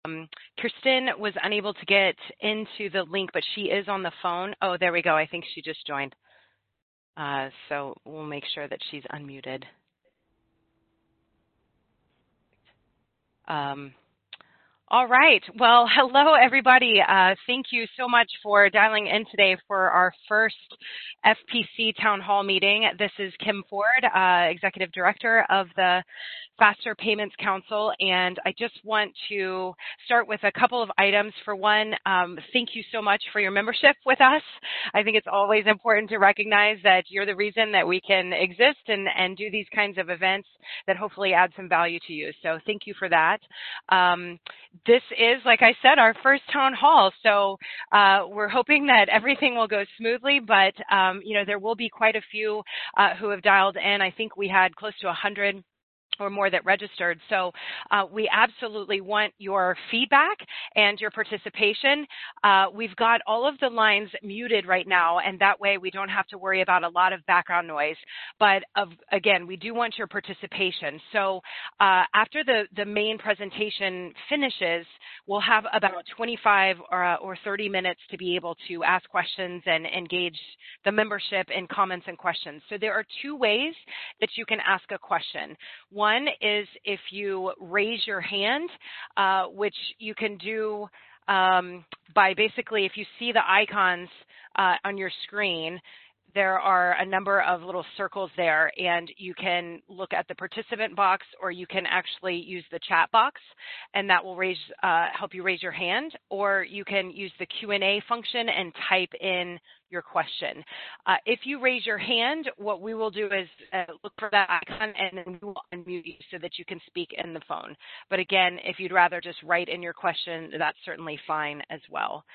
Kirsten was unable to get into the link, but she is on the phone. Oh, there we go. I think she just joined. So we'll make sure that she's unmuted. All right. Well, hello, everybody. Thank you so much for dialing in today for our first FPC Town Hall meeting. This is Kim Ford, Executive Director of the Faster Payments Council, and I just want to start with a couple of items. For one, thank you so much for your membership with us. I think it's always important to recognize that you're the reason that we can exist and do these kinds of events that hopefully add some value to you. So thank you for that. This is, like I said, our first town hall, so we're hoping that everything will go smoothly, but you know, there will be quite a few who have dialed in. I think we had close to 100 or more that registered. So we absolutely want your feedback and your participation. We've got all of the lines muted right now, and that way we don't have to worry about a lot of background noise. But again, we do want your participation. So after the main presentation finishes, we'll have about 25 or 30 minutes to be able to ask questions and engage the membership in comments and questions. So there are two ways that you can ask a question. One is if you raise your hand, which you can do by basically, if you see the icons on your screen, there are a number of little circles there, and you can look at the participant box, or you can actually use the chat box, and that will help you raise your hand, or you can use the Q&A function and type in your question. If you raise your hand, what we will do is look for that icon, and then we will unmute you so that you can speak in the phone. But again, if you'd rather just write in your question, that's certainly fine as well.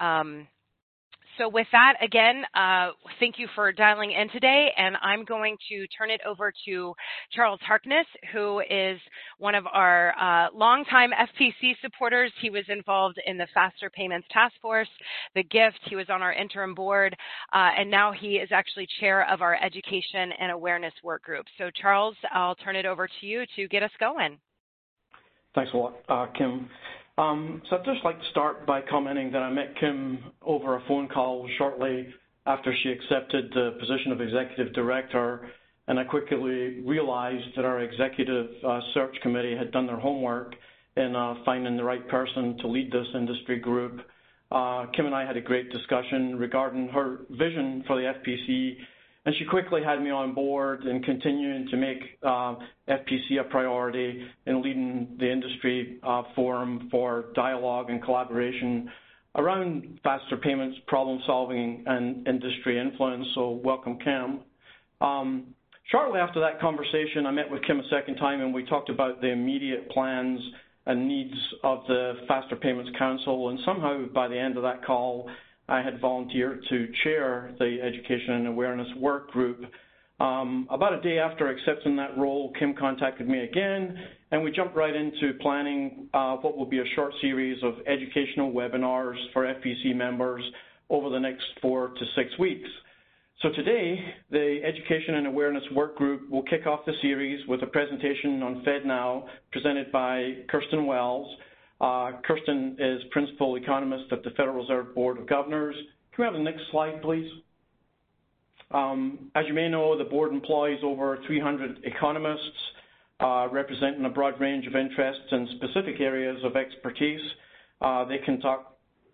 So with that, again, thank you for dialing in today, and I'm going to turn it over to Charles Harkness, who is one of our longtime FPC supporters. He was involved in the Faster Payments Task Force, the GIFT. He was on our interim board, and now he is actually chair of our Education and Awareness Work Group. So Charles, I'll turn it over to you to get us going. Thanks a lot, Kim. So I'd just like to start by commenting that I met Kim over a phone call shortly after she accepted the position of Executive Director, and I quickly realized that our Executive Search Committee had done their homework in finding the right person to lead this industry group. Kim and I had a great discussion regarding her vision for the FPC, and she quickly had me on board in continuing to make FPC a priority in leading the industry forum for dialogue and collaboration around faster payments, problem solving, and industry influence. So welcome, Kim. Shortly after that conversation, I met with Kim a second time, and we talked about the immediate plans and needs of the Faster Payments Council, and somehow by the end of that call, I had volunteered to chair the Education and Awareness Work Group. About a day after accepting that role, Kim contacted me again, and we jumped right into planning what will be a short series of educational webinars for FPC members over the next 4 to 6 weeks. So today, the Education and Awareness Work Group will kick off the series with a presentation on FedNow presented by Kirsten Wells. Kirsten is Principal Economist at the Federal Reserve Board of Governors. Can we have the next slide, please? As you may know, the board employs over 300 economists representing a broad range of interests and specific areas of expertise. They conduct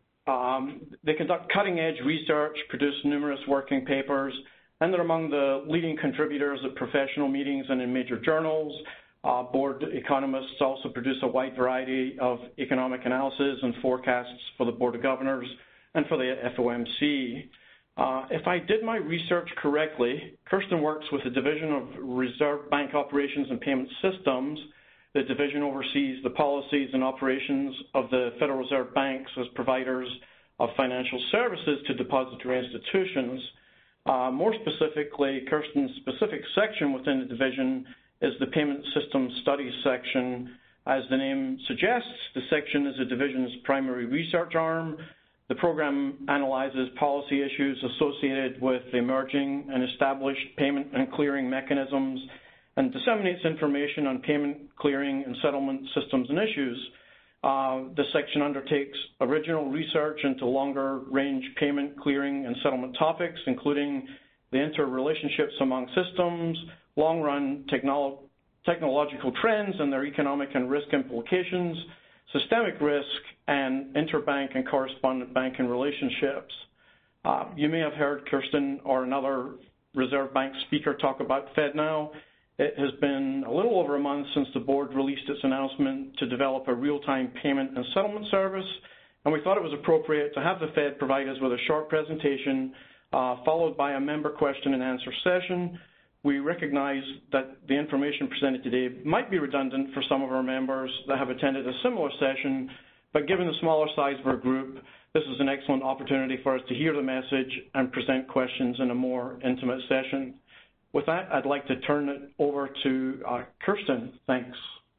cutting-edge research, produce numerous working papers, and they're among the leading contributors at professional meetings and in major journals. Board economists also produce a wide variety of economic analysis and forecasts for the Board of Governors and for the FOMC. If I did my research correctly, Kirsten works with the Division of Reserve Bank Operations and Payment Systems. The division oversees the policies and operations of the Federal Reserve Banks as providers of financial services to depository institutions. More specifically, Kirsten's specific section within the division is the Payment System Studies section. As the name suggests, the section is the division's primary research arm. The program analyzes policy issues associated with emerging and established payment and clearing mechanisms and disseminates information on payment, clearing, and settlement systems and issues. This section undertakes original research into longer-range payment, clearing, and settlement topics, including the interrelationships among systems, long-run technological trends and their economic and risk implications, systemic risk, and interbank and correspondent banking relationships. You may have heard Kirsten or another Reserve Bank speaker talk about FedNow. It has been a little over a month since the board released its announcement to develop a real-time payment and settlement service, and we thought it was appropriate to have the Fed provide us with a short presentation followed by a member question and answer session. We recognize that the information presented today might be redundant for some of our members that have attended a similar session, but given the smaller size of our group, this is an excellent opportunity for us to hear the message and present questions in a more intimate session. With that, I'd like to turn it over to Kirsten. Thanks.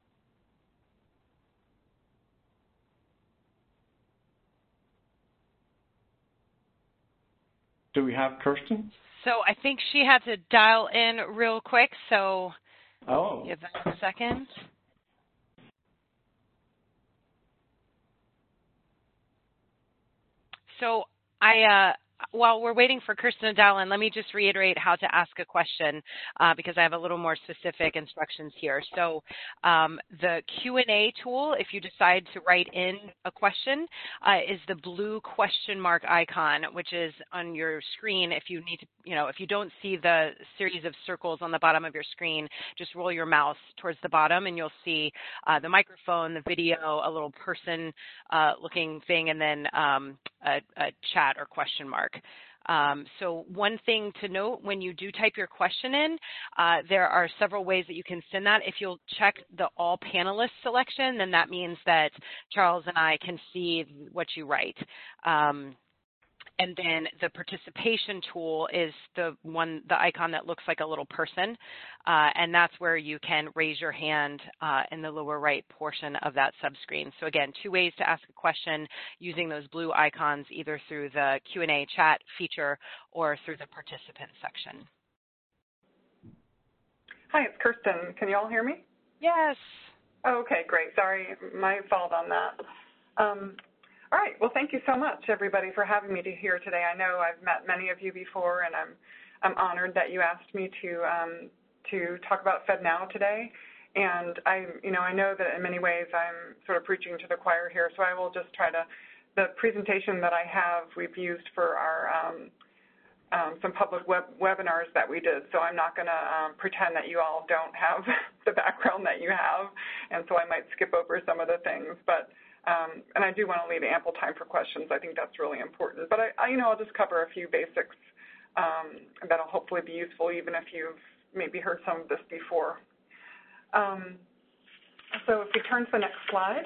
Do we have Kirsten? So I think she had to dial in real quick, so give that a second. So while we're waiting for Kirsten to dial in, let me just reiterate how to ask a question because I have a little more specific instructions here. So the Q&A tool, if you decide to write in a question, is the blue question mark icon, which is on your screen. If you need to, if you don't see the series of circles on the bottom of your screen, just roll your mouse towards the bottom and you'll see the microphone, the video, a little person looking thing, and then a chat or question mark. So one thing to note, when you do type your question in, there are several ways that you can send that. If you'll check the all panelists selection, then that means that Charles and I can see what you write. And then the participation tool is the icon that looks like a little person, and that's where you can raise your hand in the lower right portion of that subscreen. So again, two ways to ask a question using those blue icons, either through the Q&A chat feature or through the participant section. Hi, it's Kirsten. Can you all hear me? Yes. Oh, okay, great. Sorry, my fault on that. All right. Well, thank you so much, everybody, for having me here today. I know I've met many of you before, and I'm honored that you asked me to talk about FedNow today. And I know that in many ways I'm sort of preaching to the choir here, so I will just try to. The presentation that I have, we've used for our some public webinars that we did. So I'm not going to pretend that you all don't have the background that you have, and so I might skip over some of the things, but. And I do want to leave ample time for questions. I think that's really important. But I'll just cover a few basics that'll hopefully be useful, even if you've maybe heard some of this before. So if we turn to the next slide.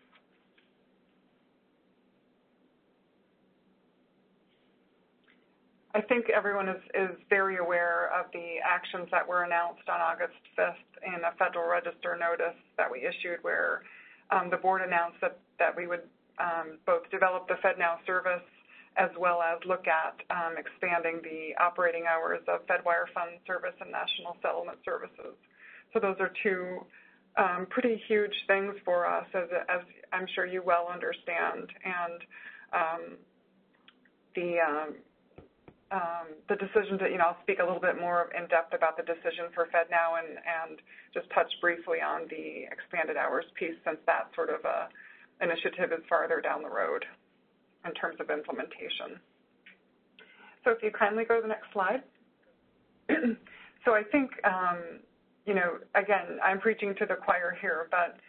I think everyone is very aware of the actions that were announced on August 5th in a Federal Register notice that we issued where the board announced that we would both develop the FedNow service as well as look at expanding the operating hours of Fedwire Fund Service and National Settlement Services. So those are two pretty huge things for us, as I'm sure you well understand. And the decision to, I'll speak a little bit more in depth about the decision for FedNow and just touch briefly on the expanded hours piece, since that sort of initiative is farther down the road in terms of implementation. So if you kindly go to the next slide. So I think, again, I'm preaching to the choir here, but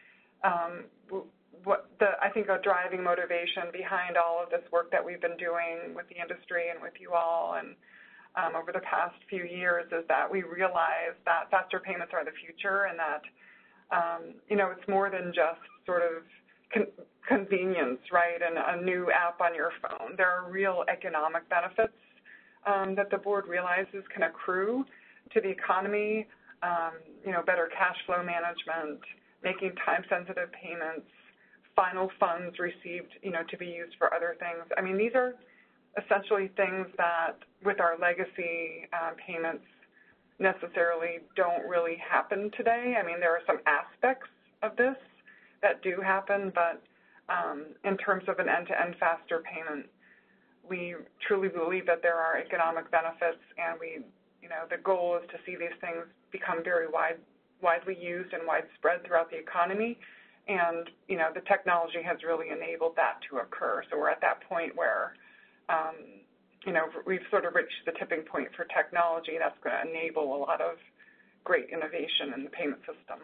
I think a driving motivation behind all of this work that we've been doing with the industry and with you all and over the past few years is that we realize that faster payments are the future, and that it's more than just sort of convenience, right, and a new app on your phone. There are real economic benefits that the board realizes can accrue to the economy, better cash flow management, making time-sensitive payments, final funds received, to be used for other things. I mean, these are essentially things that with our legacy payments necessarily don't really happen today. I mean, there are some aspects of this that do happen, but in terms of an end-to-end faster payment. We truly believe that there are economic benefits, and the goal is to see these things become very widely used and widespread throughout the economy. And, the technology has really enabled that to occur. So we're at that point where, we've sort of reached the tipping point for technology that's going to enable a lot of great innovation in the payment system.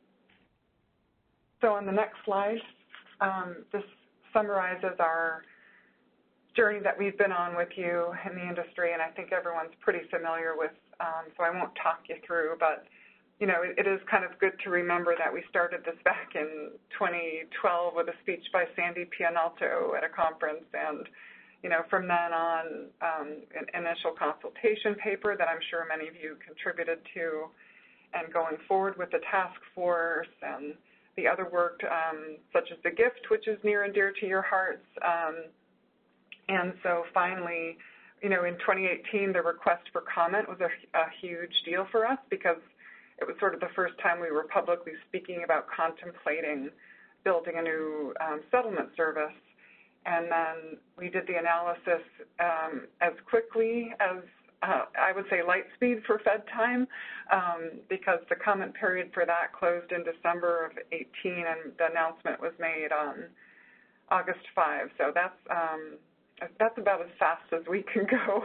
So on the next slide, this summarizes our journey that we've been on with you in the industry, and I think everyone's pretty familiar with, so I won't talk you through, but it is kind of good to remember that we started this back in 2012 with a speech by Sandy Pianalto at a conference, and from then on, an initial consultation paper that I'm sure many of you contributed to, and going forward with the task force and the other work, such as the GIFT, which is near and dear to your hearts. And so finally, in 2018, the request for comment was a huge deal for us, because it was sort of the first time we were publicly speaking about contemplating building a new settlement service. And then we did the analysis as quickly as, I would say, light speed for Fed time, because the comment period for that closed in December of 18, and the announcement was made on August 5. So that's about as fast as we can go.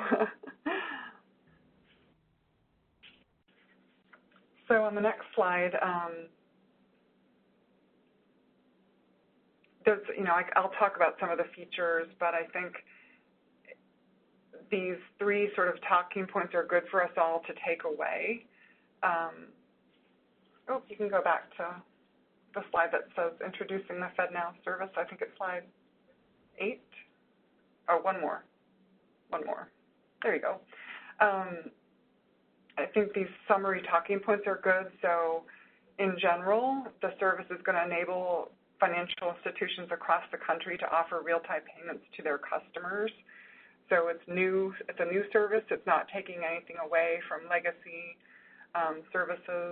So on the next slide, I'll talk about some of the features, but I think these three sort of talking points are good for us all to take away. You can go back to the slide that says introducing the FedNow service. I think it's slide 8. Oh, one more. There you go. I think these summary talking points are good. So in general, the service is going to enable financial institutions across the country to offer real-time payments to their customers. So it's a new service. It's not taking anything away from legacy services.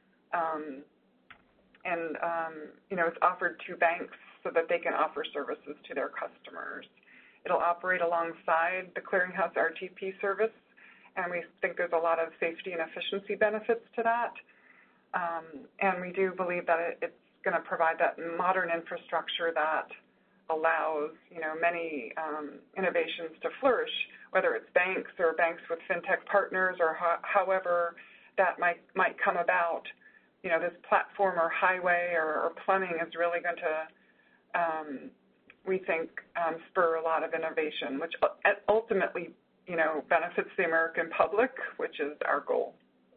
It's offered to banks so that they can offer services to their customers. It'll operate alongside the Clearinghouse RTP service, and we think there's a lot of safety and efficiency benefits to that. And we do believe that it's going to provide that modern infrastructure that allows, many innovations to flourish, whether it's banks or banks with fintech partners, or however that might come about. This platform or highway or plumbing is really going to, we think, spur a lot of innovation, which ultimately, benefits the American public, which is our goal.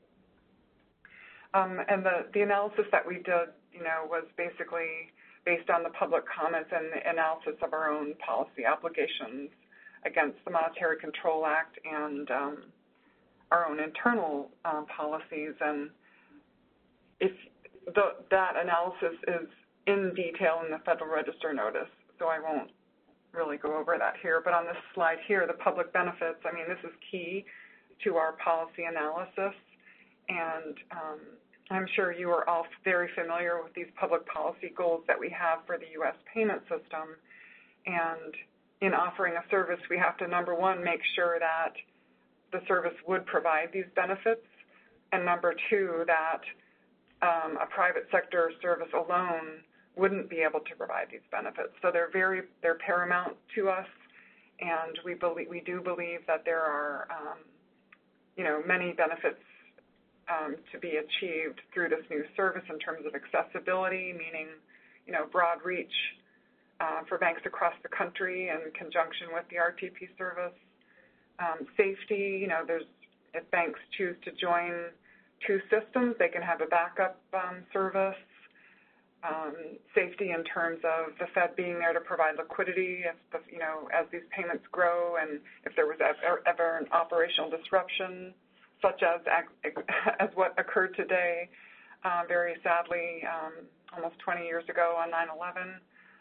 And the analysis that we did, was basically based on the public comments and the analysis of our own policy obligations against the Monetary Control Act and our own internal policies. And if that analysis is in detail in the Federal Register notice, so I won't really go over that here. But on this slide here, the public benefits, this is key to our policy analysis. And I'm sure you are all very familiar with these public policy goals that we have for the U.S. payment system. And in offering a service, we have to, number one, make sure that the service would provide these benefits, and number two, that a private sector service alone wouldn't be able to provide these benefits. So they're paramount to us, and we do believe that there are many benefits to be achieved through this new service in terms of accessibility, meaning broad reach for banks across the country in conjunction with the RTP service. Safety, if banks choose to join two systems, they can have a backup service. Safety in terms of the Fed being there to provide liquidity if as these payments grow, and if there was ever an operational disruption, such as what occurred today, very sadly, almost 20 years ago on 9/11.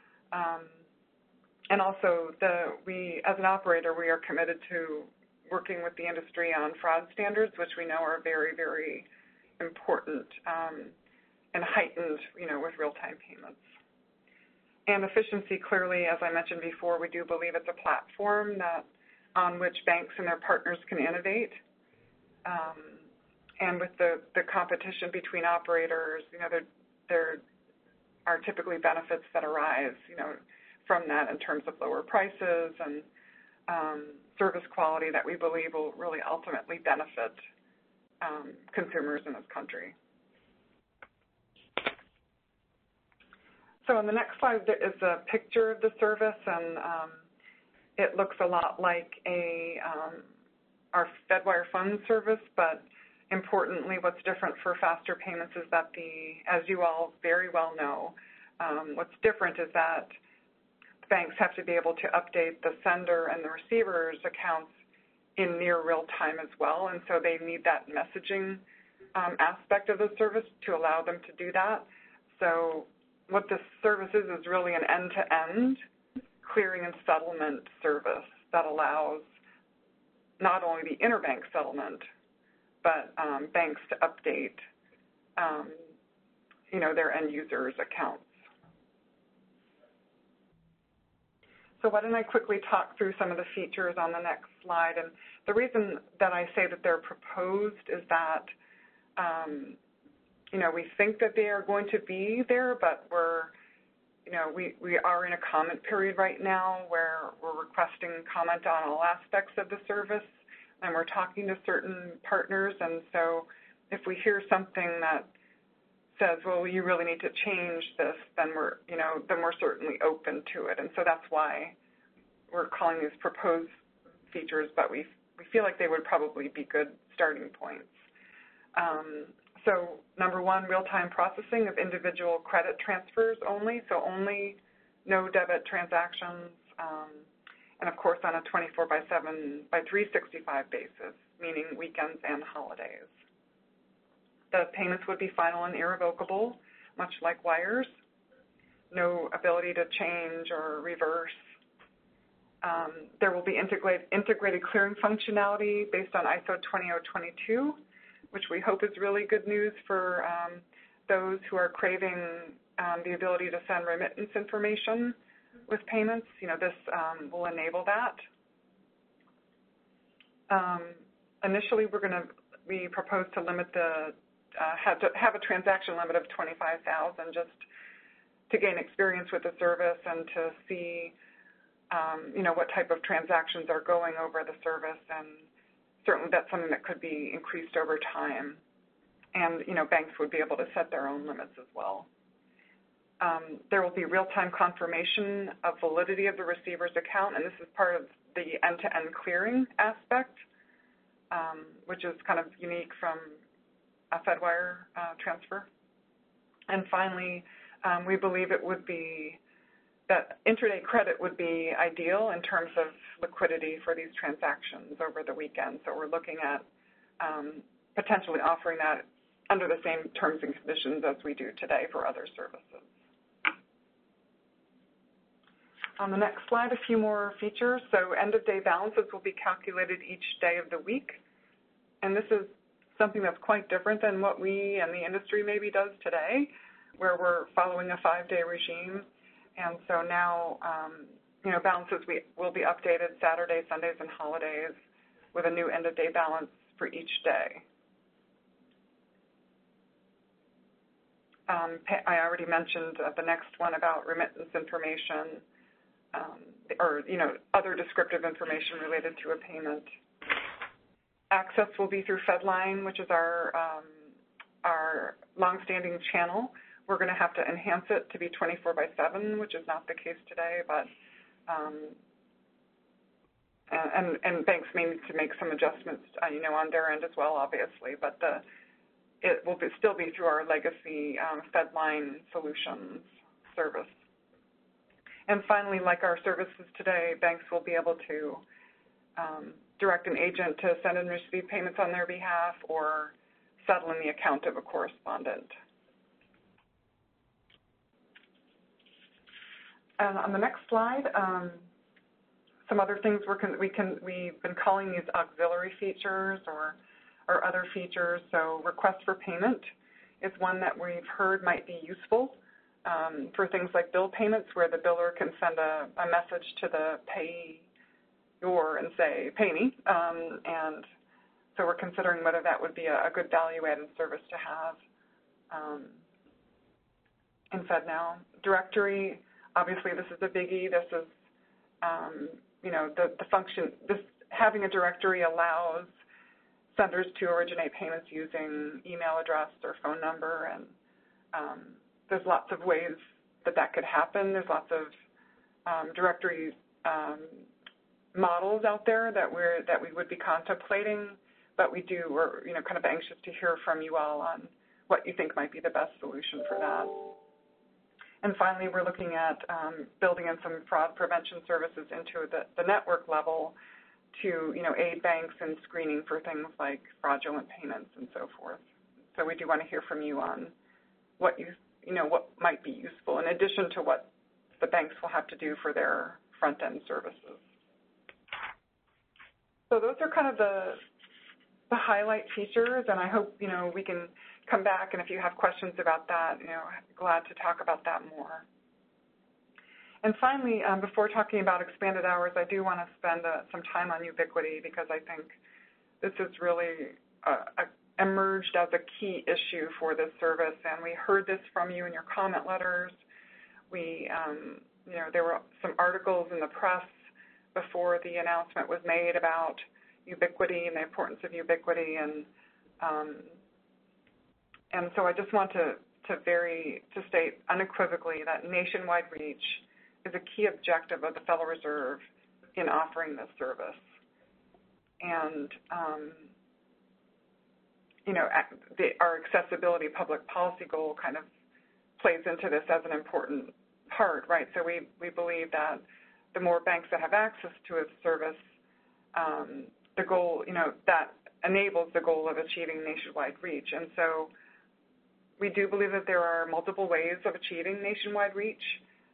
And also, we as an operator, we are committed to working with the industry on fraud standards, which we know are very, very important and heightened, with real-time payments. And efficiency, clearly, as I mentioned before, we do believe it's a platform on which banks and their partners can innovate. And with the competition between operators, there are typically benefits that arise, from that in terms of lower prices and service quality that we believe will really ultimately benefit consumers in this country. So on the next slide there is a picture of the service, and it looks a lot like our Fedwire Funds service, but importantly, what's different for faster payments is that as you all very well know, what's different is that banks have to be able to update the sender and the receiver's accounts in near real time as well, and so they need that messaging aspect of the service to allow them to do that. So what this service is really an end-to-end clearing and settlement service that allows not only the interbank settlement, but banks to update, their end users' accounts. So why don't I quickly talk through some of the features on the next slide. And the reason that I say that they're proposed is that, we think that they are going to be there, but we are in a comment period right now where we're requesting comment on all aspects of the service, and we're talking to certain partners. And so if we hear something that says, well, you really need to change this, then we're certainly open to it. And so that's why we're calling these proposed features, but we feel like they would probably be good starting points. So number one, real-time processing of individual credit transfers only, so only no debit transactions, and of course on a 24/7 by 365 basis, meaning weekends and holidays. The payments would be final and irrevocable, much like wires. No ability to change or reverse. There will be integrated clearing functionality based on ISO 20022, which we hope is really good news for those who are craving the ability to send remittance information with payments. This will enable that. Initially, we propose to limit have a transaction limit of 25,000 just to gain experience with the service and to see, what type of transactions are going over the service, and certainly that's something that could be increased over time. And, banks would be able to set their own limits as well. There will be real-time confirmation of validity of the receiver's account, and this is part of the end-to-end clearing aspect, which is kind of unique from a Fedwire transfer. And finally, we believe it would be that intraday credit would be ideal in terms of liquidity for these transactions over the weekend. So we're looking at potentially offering that under the same terms and conditions as we do today for other services. On the next slide, a few more features. So end-of-day balances will be calculated each day of the week. And this is something that's quite different than what we and the industry maybe does today, where we're following a 5-day regime. And so now, balances will be updated Saturdays, Sundays, and holidays with a new end-of-day balance for each day. I already mentioned the next one about remittance information, or other descriptive information related to a payment. Access will be through Fedline, which is our longstanding channel. We're going to have to enhance it to be 24/7, which is not the case today, but and banks may need to make some adjustments, on their end as well, obviously, but it will still be through our legacy Fedline Solutions service. And finally, like our services today, banks will be able to direct an agent to send and receive payments on their behalf or settle in the account of a correspondent. And on the next slide, some other things we've been calling these auxiliary features or other features. So request for payment is one that we've heard might be useful for things like bill payments, where the biller can send a message to the payor and say, pay me. And so we're considering whether that would be a good value-added service to have in FedNow. Directory, obviously this is a biggie. This is, the function, having a directory allows senders to originate payments using email address or phone number, and there's lots of ways that could happen. There's lots of directory models out there that we would be contemplating, but we're kind of anxious to hear from you all on what you think might be the best solution for that. And finally, we're looking at building in some fraud prevention services into the network level to, aid banks in screening for things like fraudulent payments and so forth. So we do want to hear from you on what what might be useful in addition to what the banks will have to do for their front-end services. So those are kind of the highlight features, and I hope, we can come back, and if you have questions about that, glad to talk about that more. And finally, before talking about expanded hours, I do want to spend some time on Ubiquiti, because I think this has really emerged as a key issue for this service, and we heard this from you in your comment letters. We, there were some articles in the press before the announcement was made about Ubiquiti and the importance of Ubiquiti, and so I just want to state unequivocally that nationwide reach is a key objective of the Federal Reserve in offering this service. And, our accessibility public policy goal kind of plays into this as an important part, right? So we believe that the more banks that have access to a service, the goal, that enables the goal of achieving nationwide reach. And so we do believe that there are multiple ways of achieving nationwide reach.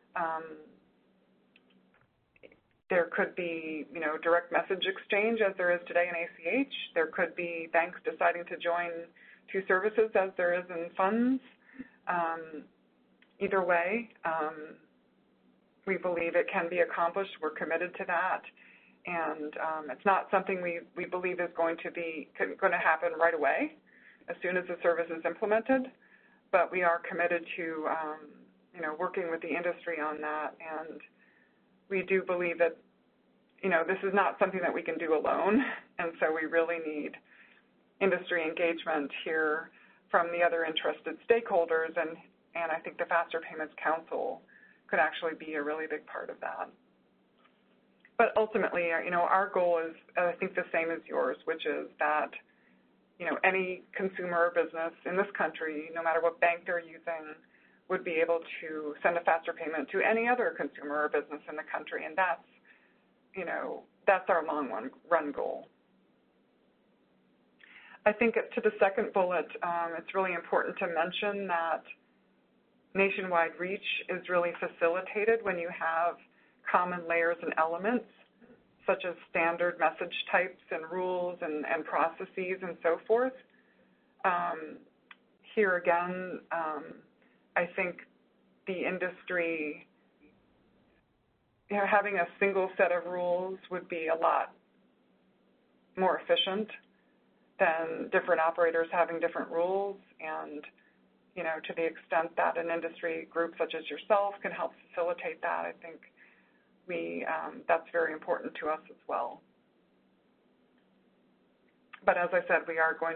There could be, direct message exchange as there is today in ACH. There could be banks deciding to join two services as there is in funds. Either way, we believe it can be accomplished. We're committed to that. And it's not something we believe is going to happen right away as soon as the service is implemented, but we are committed to, working with the industry on that. And we do believe that, this is not something that we can do alone, and so we really need industry engagement here from the other interested stakeholders, and I think the Faster Payments Council could actually be a really big part of that. But ultimately, our goal is, I think, the same as yours, which is that, any consumer or business in this country, no matter what bank they're using, would be able to send a faster payment to any other consumer or business in the country, and that's our long run goal. I think to the second bullet, it's really important to mention that nationwide reach is really facilitated when you have common layers and elements, such as standard message types and rules and processes and so forth. Here again, I think the industry, having a single set of rules would be a lot more efficient than different operators having different rules. And, to the extent that an industry group such as yourself can help facilitate that, I think that's very important to us as well. But as I said, we are going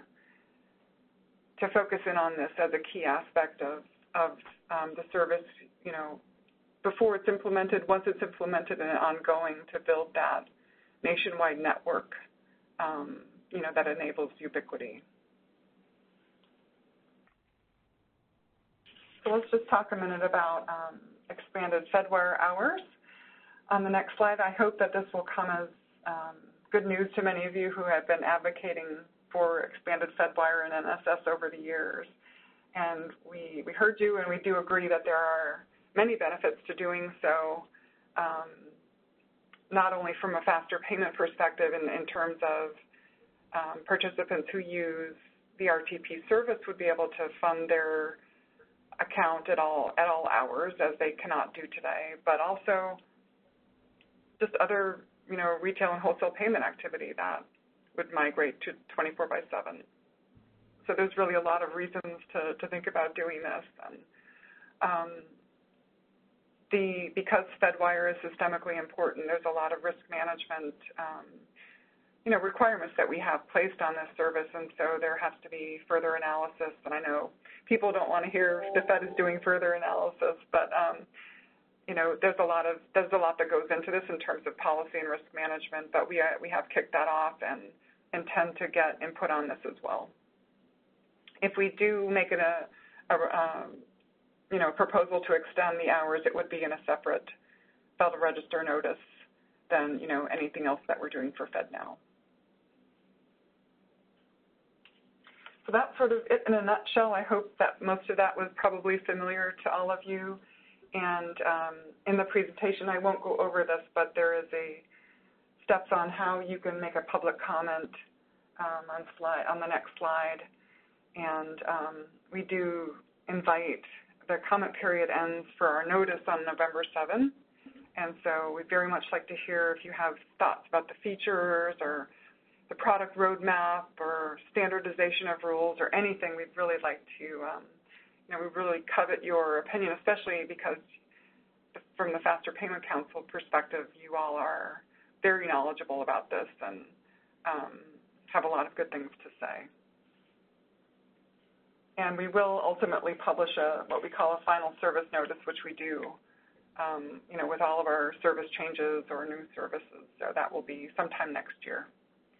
to focus in on this as a key aspect of the service, before it's implemented, once it's implemented, and ongoing to build that nationwide network, that enables Ubiquiti. So let's just talk a minute about expanded Fedwire hours. On the next slide, I hope that this will come as good news to many of you who have been advocating for expanded Fedwire and NSS over the years. And we heard you, and we do agree that there are many benefits to doing so, not only from a faster payment perspective in terms of participants who use the RTP service would be able to fund their account at all hours, as they cannot do today, but also just other, retail and wholesale payment activity that would migrate to 24/7. So there's really a lot of reasons to think about doing this. And because Fedwire is systemically important, there's a lot of risk management requirements that we have placed on this service, and so there has to be further analysis. And I know people don't want to hear the Fed is doing further analysis, but there's a lot that goes into this in terms of policy and risk management. But we have kicked that off and intend to get input on this as well. If we do make it a proposal to extend the hours, it would be in a separate Federal Register notice than anything else that we're doing for FedNow. So that's sort of it in a nutshell. I hope that most of that was probably familiar to all of you. And in the presentation, I won't go over this, but there is steps on how you can make a public comment on the next slide. And we do invite, the comment period ends for our notice on November 7th. And so we'd very much like to hear if you have thoughts about the features or the product roadmap or standardization of rules or anything. We'd really like to, we really covet your opinion, especially because from the Faster Payment Council perspective, you all are very knowledgeable about this and have a lot of good things to say. And we will ultimately publish what we call a final service notice, which we do, with all of our service changes or new services. So that will be sometime next year.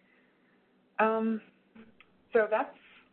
So that's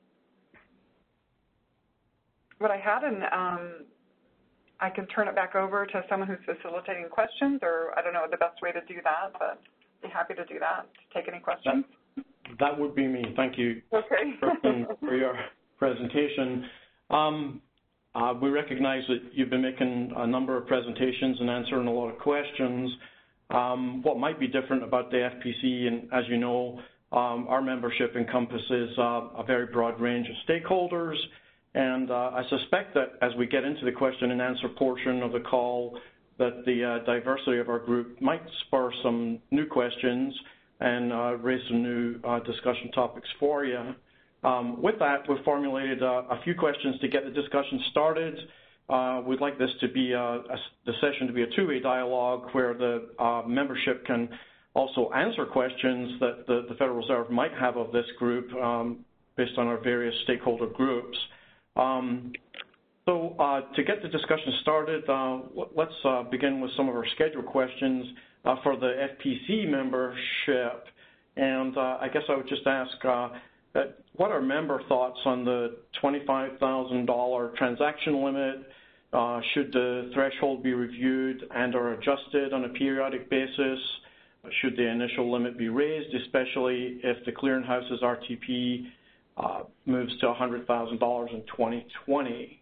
what I had, and I can turn it back over to someone who's facilitating questions, or I don't know the best way to do that, but I'd be happy to do that, to take any questions. That would be me. Thank you, okay. for your presentation. We recognize that you've been making a number of presentations and answering a lot of questions. What might be different about the FPC, and as you know, our membership encompasses a very broad range of stakeholders, and I suspect that as we get into the question and answer portion of the call, that the diversity of our group might spur some new questions and raise some new discussion topics for you. With that, we've formulated a few questions to get the discussion started. We'd like this to be the session to be a two-way dialogue where the membership can also answer questions that the Federal Reserve might have of this group based on our various stakeholder groups. So to get the discussion started, let's begin with some of our scheduled questions for the FPC membership. And I guess I would just ask, what are member thoughts on the $25,000 transaction limit? Should the threshold be reviewed and or adjusted on a periodic basis? Should the initial limit be raised, especially if the clearinghouse's RTP moves to $100,000 in 2020?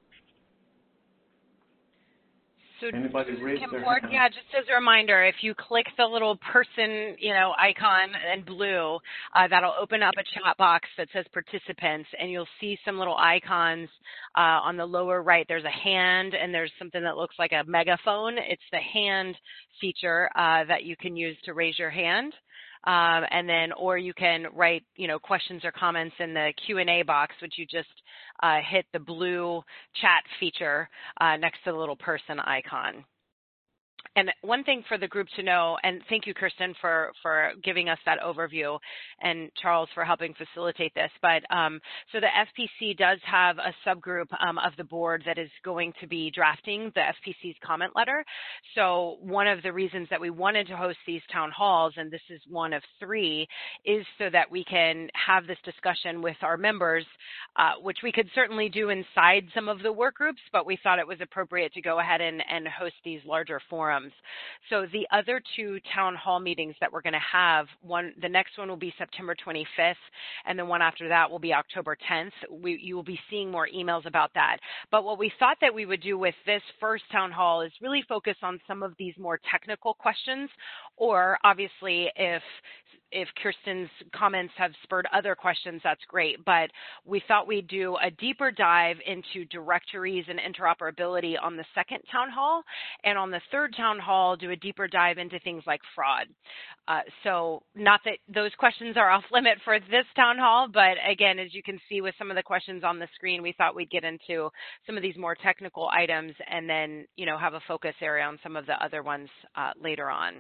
So anybody raise their hand? Yeah, just as a reminder, if you click the little person, icon in blue, that'll open up a chat box that says participants, and you'll see some little icons on the lower right. There's a hand, and there's something that looks like a megaphone. It's the hand feature that you can use to raise your hand. And then, or you can write, questions or comments in the Q&A box, which you just hit the blue chat feature next to the little person icon. And one thing for the group to know, and thank you, Kirsten, for giving us that overview, and Charles for helping facilitate this, but so the FPC does have a subgroup of the board that is going to be drafting the FPC's comment letter. So one of the reasons that we wanted to host these town halls, and this is one of three, is so that we can have this discussion with our members, which we could certainly do inside some of the work groups, but we thought it was appropriate to go ahead and host these larger forums. So the other two town hall meetings that we're going to have, the next one will be September 25th, and the one after that will be October 10th. You will be seeing more emails about that. But what we thought that we would do with this first town hall is really focus on some of these more technical questions, or obviously if if Kirsten's comments have spurred other questions, that's great. But we thought we'd do a deeper dive into directories and interoperability on the second town hall, and on the third town hall, do a deeper dive into things like fraud. So not that those questions are off limit for this town hall, but again, as you can see with some of the questions on the screen, we thought we'd get into some of these more technical items and then, have a focus area on some of the other ones later on.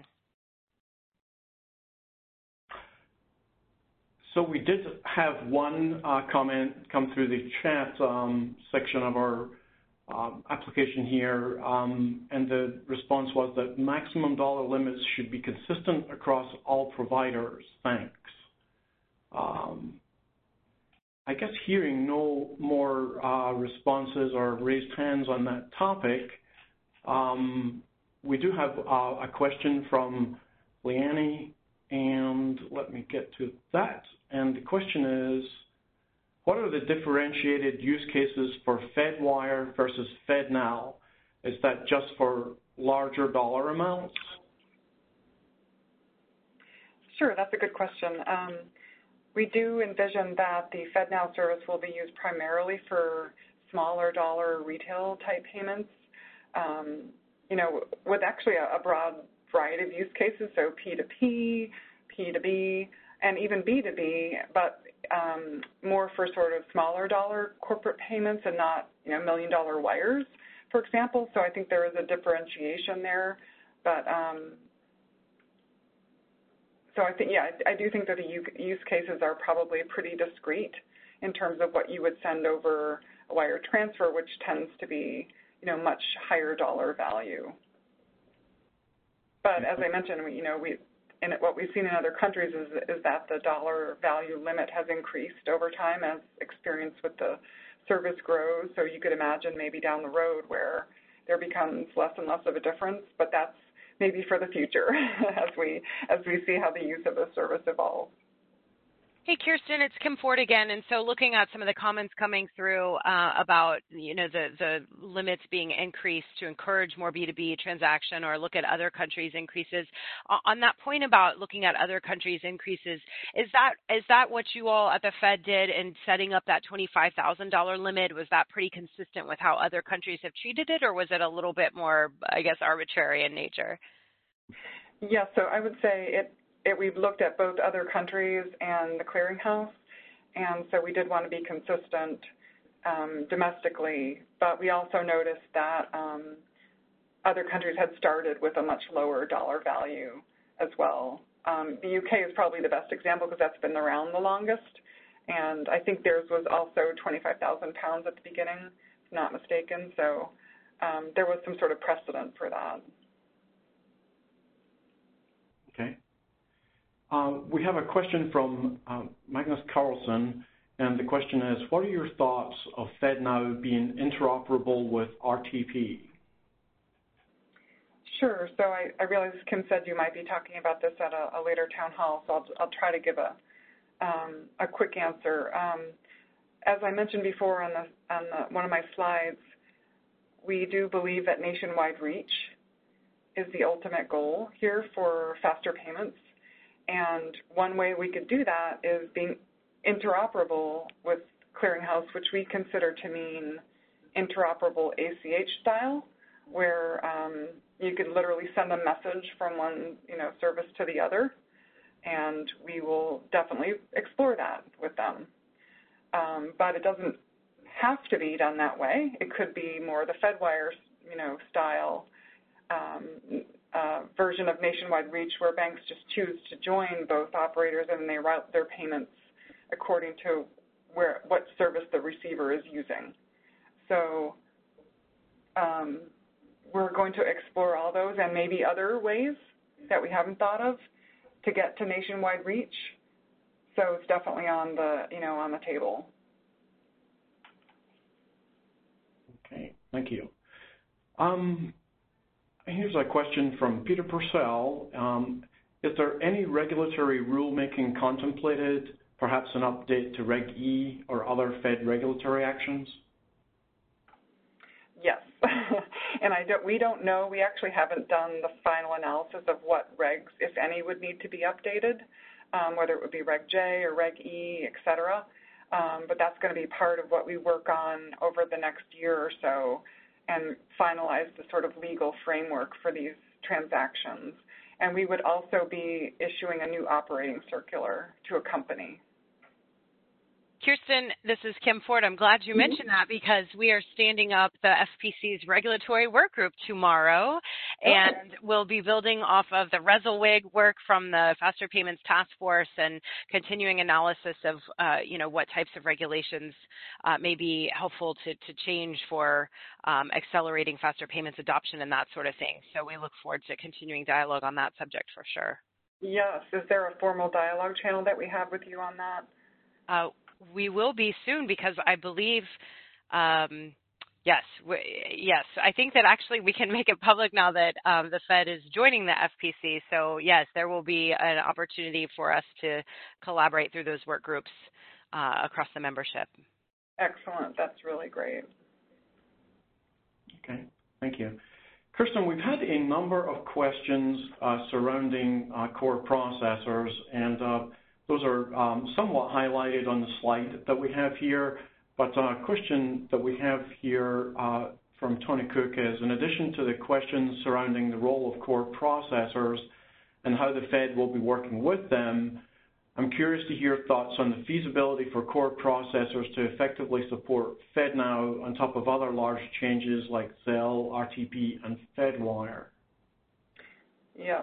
So we did have one comment come through the chat section of our application here, and the response was that maximum dollar limits should be consistent across all providers. Thanks. I guess hearing no more responses or raised hands on that topic, we do have a question from Leanne, and let me get to that. And the question is, what are the differentiated use cases for FedWire versus FedNow? Is that just for larger dollar amounts? Sure, that's a good question. We do envision that the FedNow service will be used primarily for smaller dollar retail type payments, with actually a broad variety of use cases, so P2P, P2B, and even B2B, but more for sort of smaller dollar corporate payments and not, $1 million wires, for example. So I think there is a differentiation there, but so I think, I do think that the use cases are probably pretty discrete in terms of what you would send over a wire transfer, which tends to be, much higher dollar value. But as I mentioned, what we've seen in other countries is that the dollar value limit has increased over time as experience with the service grows. So you could imagine maybe down the road where there becomes less and less of a difference, but that's maybe for the future as we see how the use of the service evolves. Hey, Kirsten, it's Kim Ford again. And so looking at some of the comments coming through about, the limits being increased to encourage more B2B transaction or look at other countries' increases. On that point about looking at other countries' increases, is that what you all at the Fed did in setting up that $25,000 limit? Was that pretty consistent with how other countries have treated it, or was it a little bit more, I guess, arbitrary in nature? Yes, so I would say we've looked at both other countries and the clearinghouse, and so we did want to be consistent domestically, but we also noticed that other countries had started with a much lower dollar value as well. The UK is probably the best example because that's been around the longest, and I think theirs was also £25,000 at the beginning, if not mistaken, so there was some sort of precedent for that. Okay. We have a question from Magnus Carlson, and the question is, what are your thoughts of FedNow being interoperable with RTP? Sure. So I realize Kim said you might be talking about this at a later town hall, so I'll try to give a quick answer. As I mentioned before on one of my slides, we do believe that nationwide reach is the ultimate goal here for faster payments. And one way we could do that is being interoperable with Clearinghouse, which we consider to mean interoperable ACH style, where you could literally send a message from one service to the other, and we will definitely explore that with them. But it doesn't have to be done that way. It could be more the FedWire style version of nationwide reach, where banks just choose to join both operators and they route their payments according to what service the receiver is using. So we're going to explore all those and maybe other ways that we haven't thought of to get to nationwide reach. So it's definitely on the table. Okay, thank you. Here's a question from Peter Purcell. Is there any regulatory rulemaking contemplated, perhaps an update to Reg E or other Fed regulatory actions? Yes, and we don't know. We actually haven't done the final analysis of what regs, if any, would need to be updated. whether it would be Reg J or Reg E, et cetera. But that's going to be part of what we work on over the next year or so and finalize the sort of legal framework for these transactions. And we would also be issuing a new operating circular to accompany. Kirsten, this is Kim Ford. I'm glad you mentioned that because we are standing up the FPC's regulatory work group tomorrow, and we'll be building off of the RESLWIG work from the Faster Payments Task Force and continuing analysis of, what types of regulations may be helpful to change for accelerating faster payments adoption and that sort of thing. So we look forward to continuing dialogue on that subject for sure. Yes. Is there a formal dialogue channel that we have with you on that? We will be soon because I believe, yes, I think that actually we can make it public now that the Fed is joining the FPC. So yes, there will be an opportunity for us to collaborate through those work groups across the membership. Excellent. That's really great. Okay, thank you. Kirsten, we've had a number of questions surrounding core processors, and those are somewhat highlighted on the slide that we have here, but a question that we have here from Tony Cook is, in addition to the questions surrounding the role of core processors and how the Fed will be working with them, I'm curious to hear thoughts on the feasibility for core processors to effectively support FedNow on top of other large changes like Zelle, RTP, and FedWire. Yeah.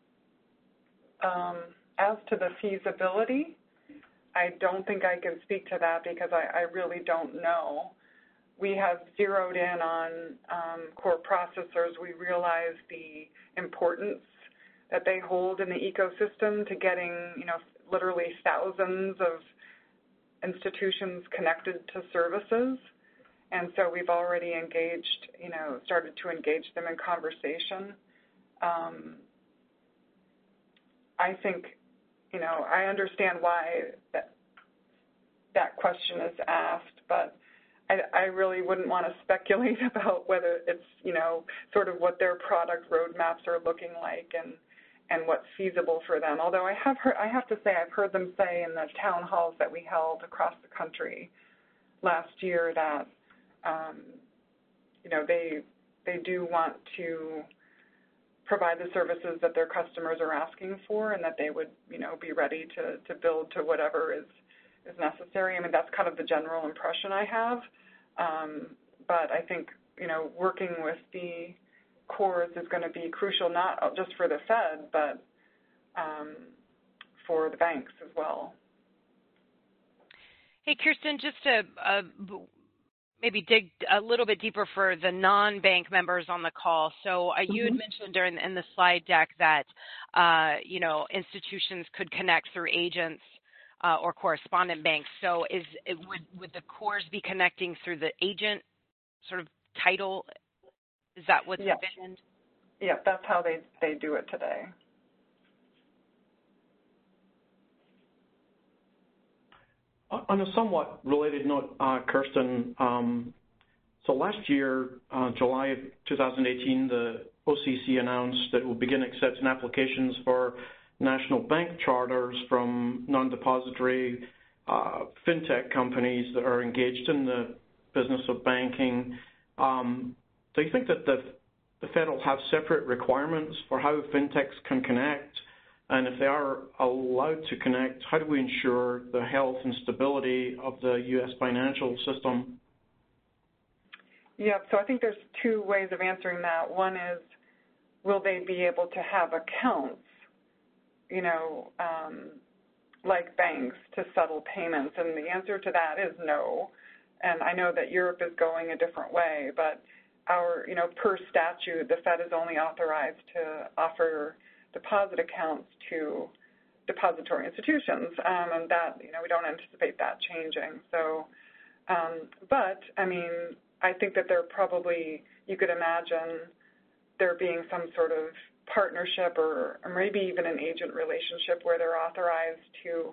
As to the feasibility, I don't think I can speak to that because I really don't know. We have zeroed in on core processors. We realize the importance that they hold in the ecosystem to getting, literally thousands of institutions connected to services. And so we've already engaged, started to engage them in conversation. I think, I understand why that question is asked, but I really wouldn't want to speculate about whether it's, sort of what their product roadmaps are looking like and what's feasible for them. Although I have to say I've heard them say in the town halls that we held across the country last year that, they do want to provide the services that their customers are asking for, and that they would, be ready to build to whatever is necessary. I mean, that's kind of the general impression I have. But I think, working with the cores is going to be crucial, not just for the Fed, but for the banks as well. Hey, Kirsten, just to maybe dig a little bit deeper for the non-bank members on the call. So you had mentioned in the slide deck that, institutions could connect through agents or correspondent banks. So would the cores be connecting through the agent sort of title? Is that what's envisioned? Yeah, that's how they do it today. On a somewhat related note, Kirsten, so last year, July of 2018, the OCC announced that it will begin accepting applications for national bank charters from non-depository fintech companies that are engaged in the business of banking. Do you think that the Fed will have separate requirements for how fintechs can connect? And if they are allowed to connect, how do we ensure the health and stability of the U.S. financial system? Yeah, so I think there's two ways of answering that. One is, will they be able to have accounts, like banks, to settle payments? And the answer to that is no. And I know that Europe is going a different way, but our, per statute, the Fed is only authorized to offer deposit accounts to depository institutions, and that, we don't anticipate that changing. So, but, I think that there probably, you could imagine there being some sort of partnership or maybe even an agent relationship where they're authorized to,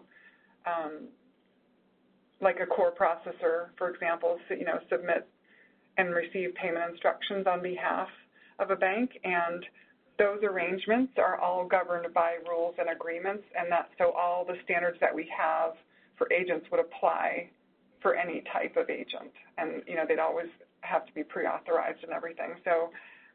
like a core processor, for example, submit and receive payment instructions on behalf of a bank, and those arrangements are all governed by rules and agreements, and so all the standards that we have for agents would apply for any type of agent. And, they'd always have to be pre-authorized and everything. So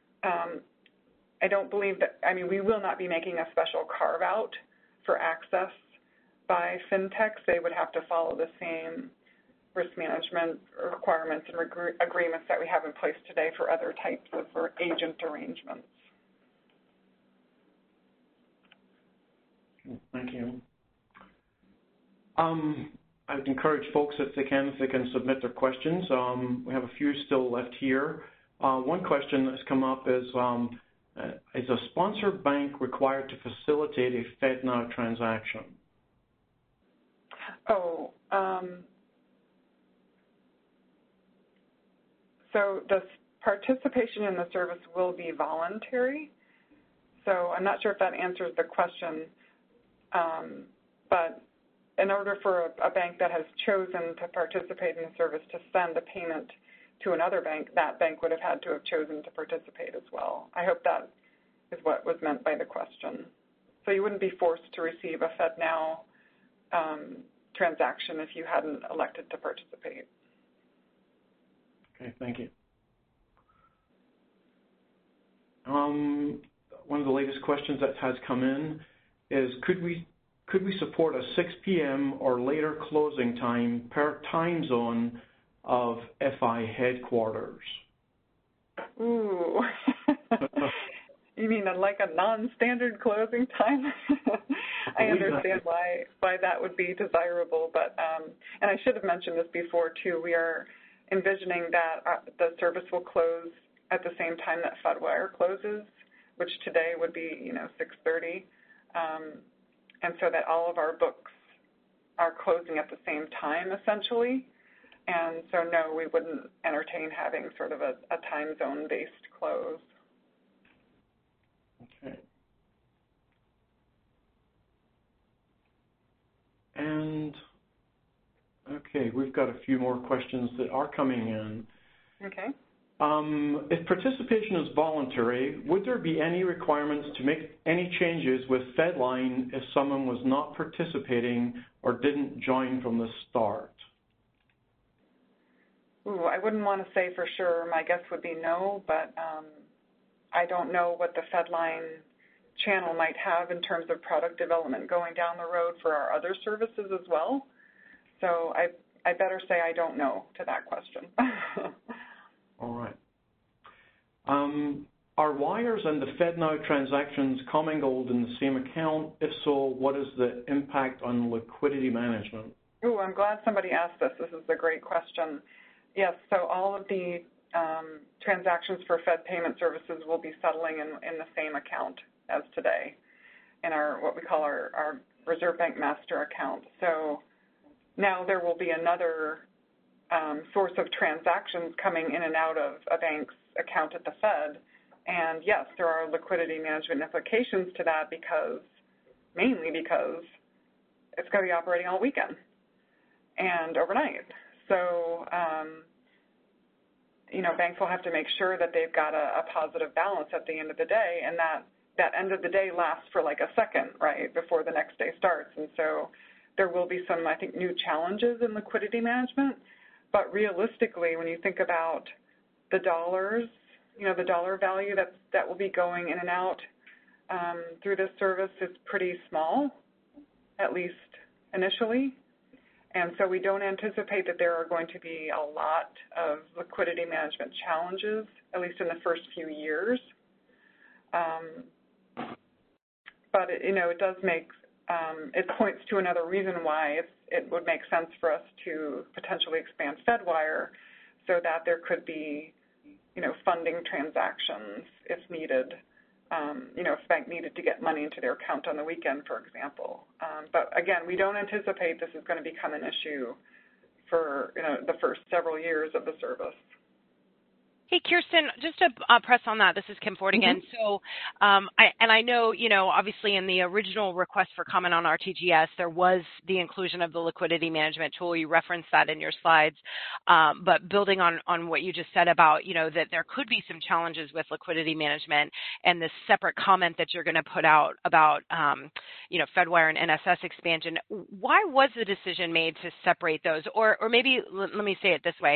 I don't believe that, we will not be making a special carve-out for access by fintechs. They would have to follow the same risk management requirements and agreements that we have in place today for other types of agent arrangements. Thank you. I would encourage folks, if they can submit their questions. We have a few still left here. One question that's come up is a sponsor bank required to facilitate a FedNow transaction? So the participation in the service will be voluntary. So I'm not sure if that answers the question, but in order for a bank that has chosen to participate in the service to send a payment to another bank, that bank would have had to have chosen to participate as well. I hope that is what was meant by the question. So you wouldn't be forced to receive a FedNow transaction if you hadn't elected to participate. Okay, thank you. One of the latest questions that has come in is, could we support a 6 p.m. or later closing time per time zone of FI headquarters? Ooh. You mean like a non-standard closing time? I understand why that would be desirable, but and I should have mentioned this before too. We are envisioning that the service will close at the same time that Fedwire closes, which today would be 6:30, and so that all of our books are closing at the same time essentially. And so no, we wouldn't entertain having sort of a time zone based close. Okay. And, okay, we've got a few more questions that are coming in. Okay. If participation is voluntary, would there be any requirements to make any changes with Fedline if someone was not participating or didn't join from the start? Ooh, I wouldn't want to say for sure. My guess would be no, but I don't know what the Fedline channel might have in terms of product development going down the road for our other services as well. So I better say I don't know to that question. All right. Are wires and the FedNow transactions commingled in the same account? If so, what is the impact on liquidity management? Ooh, I'm glad somebody asked this. This is a great question. Yes, so all of the transactions for Fed payment services will be settling in the same account as today in our what we call our Reserve Bank Master account. So now there will be another source of transactions coming in and out of a bank's account at the Fed. And yes, there are liquidity management implications to that mainly because it's going to be operating all weekend and overnight. So, banks will have to make sure that they've got a positive balance at the end of the day, and that end of the day lasts for like a second, right, before the next day starts. And so there will be some, I think, new challenges in liquidity management. But realistically, when you think about the dollars, the dollar value that will be going in and out through this service is pretty small, at least initially. And so we don't anticipate that there are going to be a lot of liquidity management challenges, at least in the first few years. But it does make, it points to another reason why it would make sense for us to potentially expand Fedwire so that there could be, funding transactions if needed. If a bank needed to get money into their account on the weekend, for example. But again, we don't anticipate this is going to become an issue for the first several years of the service. Hey, Kirsten, just to press on that, this is Kim Ford again. So, I know, obviously in the original request for comment on RTGS, there was the inclusion of the liquidity management tool. You referenced that in your slides. But building on what you just said about, that there could be some challenges with liquidity management and this separate comment that you're going to put out about, Fedwire and NSS expansion, why was the decision made to separate those? Or maybe let me say it this way.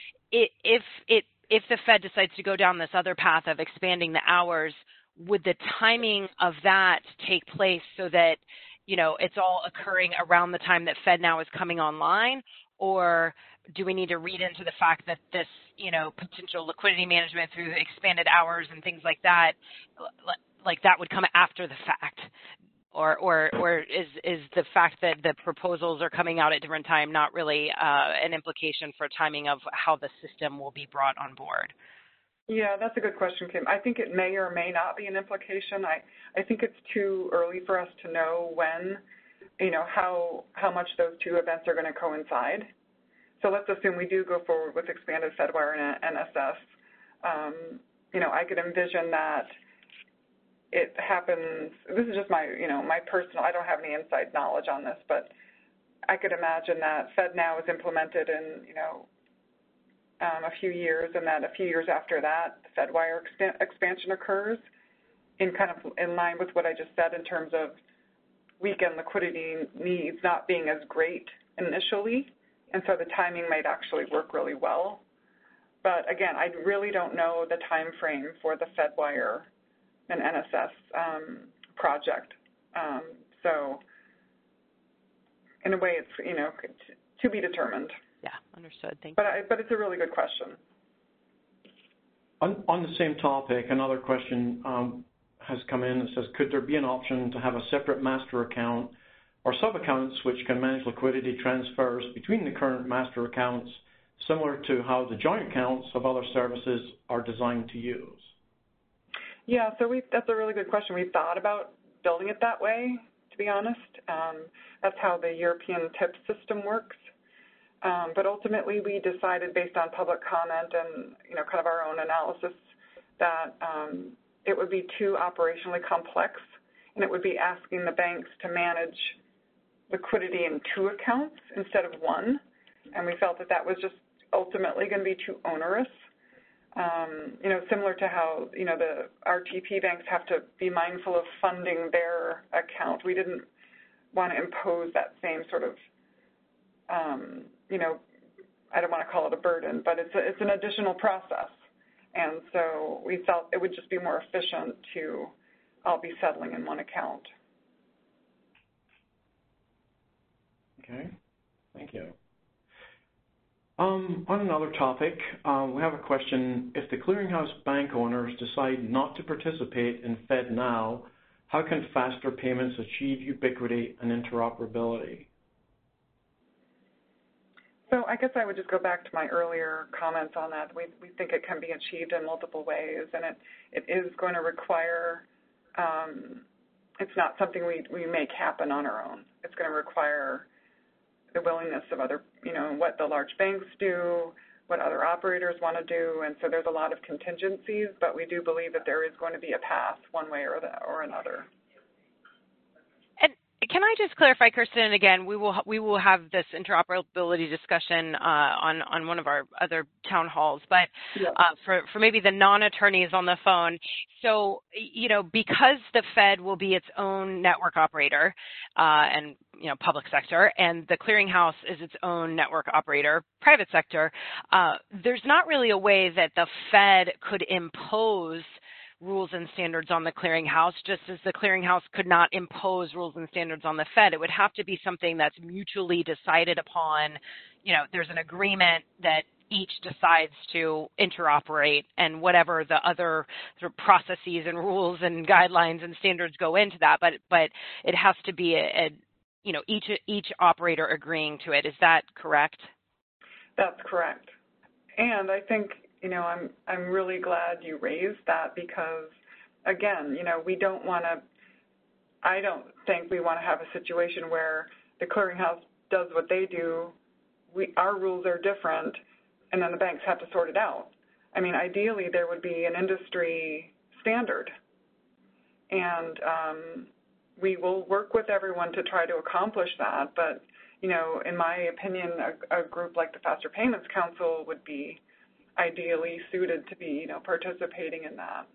If the Fed decides to go down this other path of expanding the hours, would the timing of that take place so that, it's all occurring around the time that FedNow is coming online? Or do we need to read into the fact that this, potential liquidity management through the expanded hours and things like that would come after the fact? Or is the fact that the proposals are coming out at different time not really an implication for timing of how the system will be brought on board? Yeah, that's a good question, Kim. I think it may or may not be an implication. I think it's too early for us to know when, how much those two events are going to coincide. So let's assume we do go forward with expanded Fedwire and NSS. I could envision that it happens, this is just my, my personal, I don't have any inside knowledge on this, but I could imagine that FedNow is implemented in, a few years, and that a few years after that, Fedwire expansion occurs in line with what I just said in terms of weekend liquidity needs not being as great initially, and so the timing might actually work really well. But again, I really don't know the time frame for the Fedwire and NSS project. So in a way, it's, to be determined. Yeah, understood. Thank you. But it's a really good question. On the same topic, another question has come in that says, could there be an option to have a separate master account or sub-accounts which can manage liquidity transfers between the current master accounts, similar to how the joint accounts of other services are designed to use? Yeah, so that's a really good question. We've thought about building it that way, to be honest. That's how the European TIP system works. But ultimately, we decided based on public comment and, kind of our own analysis that it would be too operationally complex, and it would be asking the banks to manage liquidity in two accounts instead of one. And we felt that that was just ultimately going to be too onerous. Similar to how, the RTP banks have to be mindful of funding their account. We didn't want to impose that same sort of, I don't want to call it a burden, but it's an additional process. And so we felt it would just be more efficient to all be settling in one account. Okay, thank you. On another topic, we have a question. If the clearinghouse bank owners decide not to participate in FedNow, how can faster payments achieve ubiquity and interoperability? So I guess I would just go back to my earlier comments on that. We think it can be achieved in multiple ways, and it is going to require, it's not something we make happen on our own. It's going to require the willingness of other, what the large banks do, what other operators want to do, and so there's a lot of contingencies, but we do believe that there is going to be a path one way or another. And can I just clarify, Kirsten, again, we will have this interoperability discussion on one of our other town halls, but for maybe the non-attorneys on the phone, so, because the Fed will be its own network operator and, public sector, and the clearinghouse is its own network operator, private sector, there's not really a way that the Fed could impose rules and standards on the clearinghouse, just as the clearinghouse could not impose rules and standards on the Fed. It would have to be something that's mutually decided upon. There's an agreement that each decides to interoperate, and whatever the other sort of processes and rules and guidelines and standards go into that. But it has to be each operator agreeing to it. Is that correct? That's correct. And I think, I'm really glad you raised that because, again, we don't want to, I don't think we want to have a situation where the clearinghouse does what they do, our rules are different, and then the banks have to sort it out. I mean, ideally there would be an industry standard, and we will work with everyone to try to accomplish that, but, you know, in my opinion, a group like the Faster Payments Council would be ideally suited to be, you know, participating in that.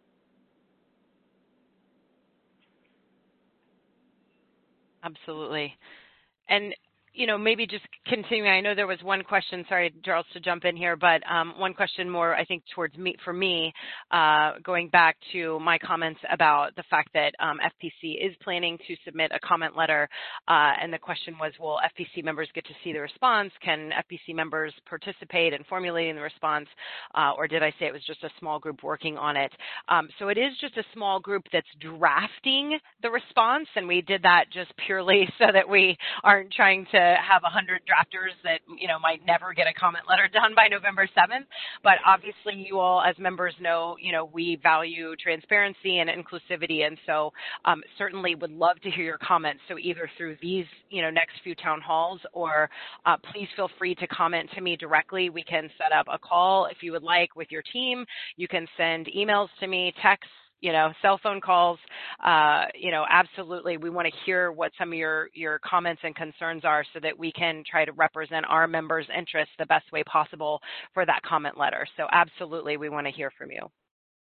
Absolutely. And, you know, maybe just continuing, I know there was one question, sorry, Charles, to jump in here, but one question more, I think, towards me, for me, going back to my comments about the fact that FPC is planning to submit a comment letter, and the question was, will FPC members get to see the response? Can FPC members participate in formulating the response, or did I say it was just a small group working on it? So it is just a small group that's drafting the response, and we did that just purely so that we aren't trying to have 100 drafters that, you know, might never get a comment letter done by November 7th. But obviously you all as members know, you know, we value transparency and inclusivity. And so certainly would love to hear your comments. So either through these, you know, next few town halls, or please feel free to comment to me directly. We can set up a call if you would like with your team. You can send emails to me, texts, you know, cell phone calls, you know, absolutely. We want to hear what some of your comments and concerns are so that we can try to represent our members' interests the best way possible for that comment letter. So absolutely, we want to hear from you.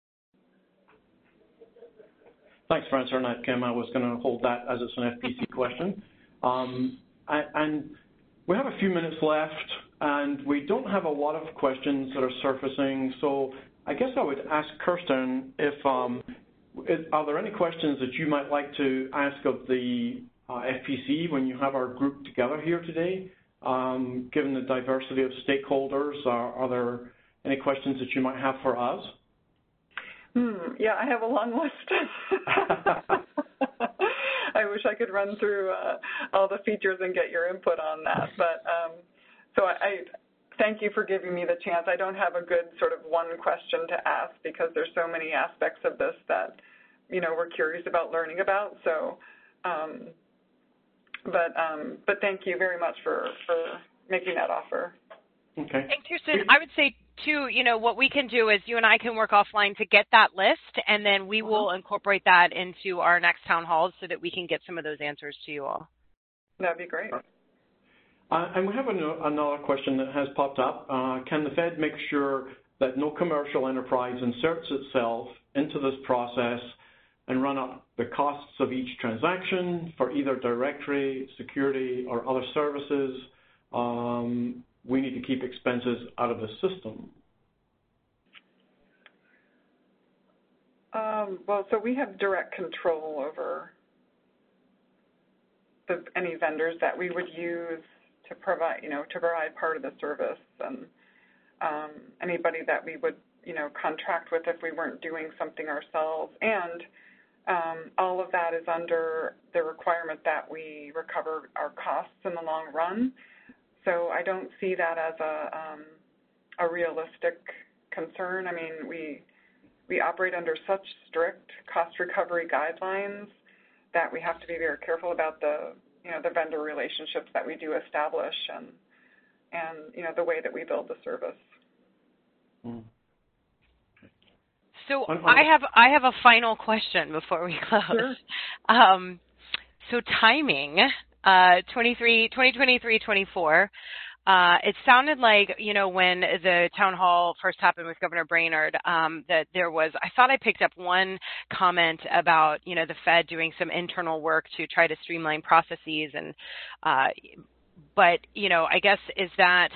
Thanks for answering that, Kim. I was going to hold that as it's an FPC question. And we have a few minutes left, and we don't have a lot of questions that are surfacing, so I guess I would ask Kirsten if are there any questions that you might like to ask of the FPC when you have our group together here today? Given the diversity of stakeholders, are there any questions that you might have for us? Yeah, I have a long list. I wish I could run through all the features and get your input on that, but so I thank you for giving me the chance. I don't have a good sort of one question to ask because there's so many aspects of this that, you know, we're curious about learning about. So, but thank you very much for making that offer. Okay. And Kirsten, I would say too, you know, what we can do is you and I can work offline to get that list, and then we will incorporate that into our next town halls so that we can get some of those answers to you all. That'd be great. And we have another question that has popped up. Can the Fed make sure that no commercial enterprise inserts itself into this process and run up the costs of each transaction for either directory, security, or other services? We need to keep expenses out of the system. Well, so we have direct control over any vendors that we would use to provide, you know, to provide part of the service, and anybody that we would, you know, contract with if we weren't doing something ourselves. And all of that is under the requirement that we recover our costs in the long run. So I don't see that as a realistic concern. I mean, we operate under such strict cost recovery guidelines that we have to be very careful about the, you know, the vendor relationships that we do establish, and you know, the way that we build the service. So I have a final question before we close. Sure. So timing, 2023-24. It sounded like, you know, when the town hall first happened with Governor Brainerd, that there was, I thought I picked up one comment about, you know, the Fed doing some internal work to try to streamline processes. And, but, you know, I guess is that,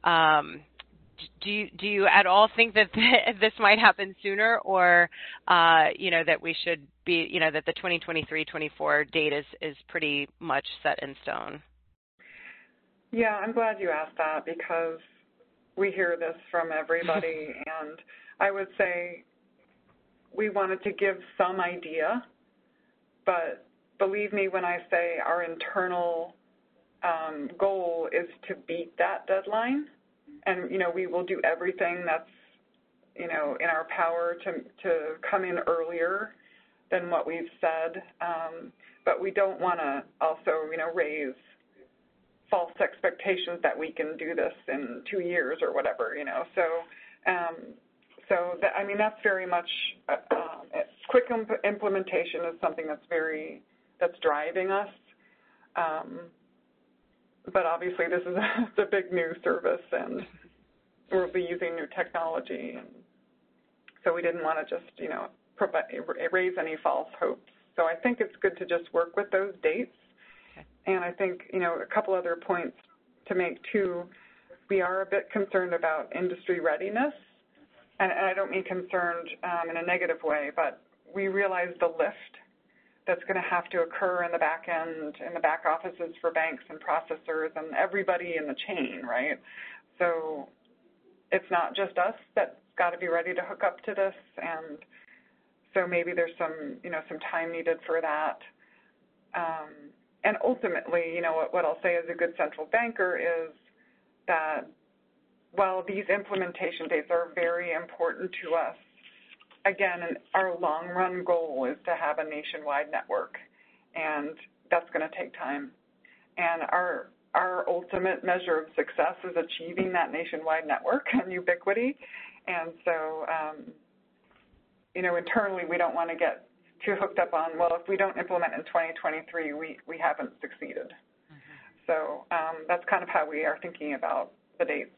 do you at all think that this might happen sooner, or, you know, that we should be, you know, that the 2023-24 date is pretty much set in stone? Yeah, I'm glad you asked that because we hear this from everybody, and I would say we wanted to give some idea, but believe me when I say our internal goal is to beat that deadline, and, you know, we will do everything that's, you know, in our power to come in earlier than what we've said, but we don't want to also, you know, raise false expectations that we can do this in 2 years or whatever, you know. So So, I mean, that's very much, quick implementation is something that's driving us. But obviously this is a big new service, and we'll be using new technology. And so we didn't want to just, raise any false hopes. So I think it's good to just work with those dates. Okay. And I think, a couple other points to make too. We are a bit concerned about industry readiness. And I don't mean concerned in a negative way, but we realize the lift that's going to have to occur in the back end, in the back offices for banks and processors and everybody in the chain, right? So it's not just us that's got to be ready to hook up to this, and so maybe there's some, some time needed for that. And ultimately, what I'll say as a good central banker is that while these implementation dates are very important to us, again, our long-run goal is to have a nationwide network, and that's going to take time. And our ultimate measure of success is achieving that nationwide network and ubiquity. And so, internally, we don't want to get too hooked up on, well, if we don't implement in 2023, we haven't succeeded. Mm-hmm. So that's kind of how we are thinking about the dates.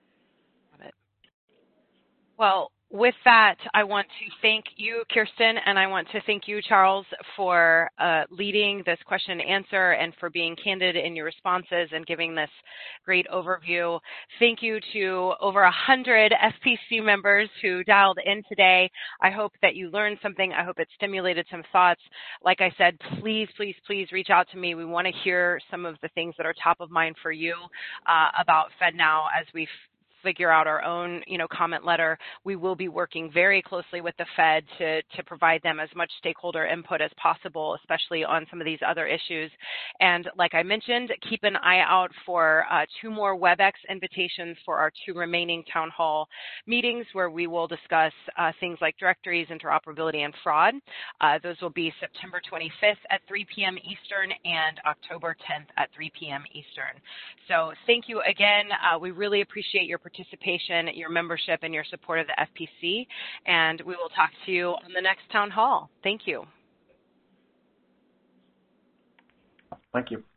Well, with that, I want to thank you, Kirsten, and I want to thank you, Charles, for leading this question and answer and for being candid in your responses and giving this great overview. Thank you to over 100 FPC members who dialed in today. I hope that you learned something. I hope it stimulated some thoughts. Like I said, please, please, please reach out to me. We want to hear some of the things that are top of mind for you about FedNow as we figure out our own, comment letter. We will be working very closely with the Fed to provide them as much stakeholder input as possible, especially on some of these other issues. And like I mentioned, keep an eye out for 2 more WebEx invitations for our 2 remaining town hall meetings where we will discuss things like directories, interoperability, and fraud. Those will be September 25th at 3 p.m. Eastern and October 10th at 3 p.m. Eastern. So thank you again. We really appreciate your participation, your membership, and your support of the FPC, and we will talk to you on the next town hall. Thank you. Thank you.